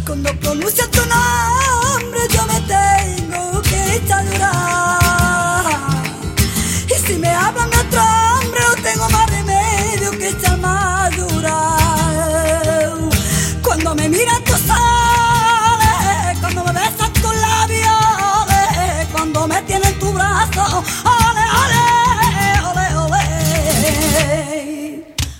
Cuando pronuncias tu nombre yo me tengo que echar a llorar. Y si me hablan de otro hombre no tengo más remedio que echarme a llorar. Cuando me miras tus ojos, cuando me besas tus labios, cuando me tienes en tu brazo, ole, ole, ole, ole.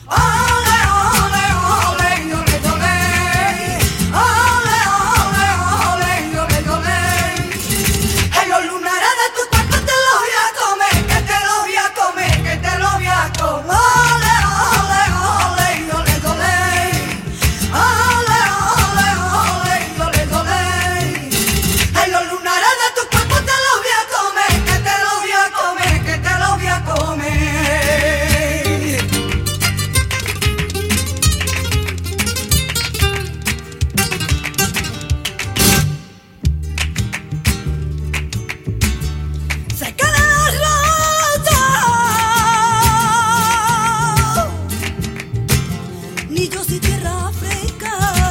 Ni yo soy tierra fresca,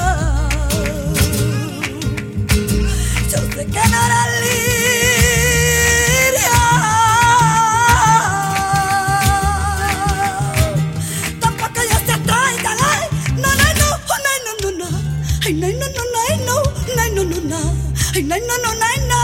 yo sé que no eres liria, tampoco yo se traigan, ay, no, no, no, no, no, no, no, ay, no, no, no, no, no, no, no, no, ay, no, no, no, no, no.